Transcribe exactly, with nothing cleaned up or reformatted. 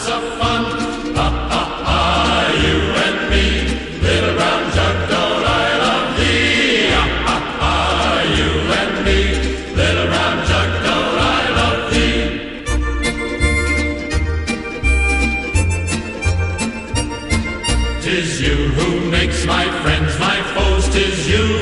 lots of fun. Ah, ah, ah, you and me, little brown jug, don't I love thee? Ah, ah, ah, you and me, little brown jug, don't I love thee? Tis you who makes my friends my foes, tis you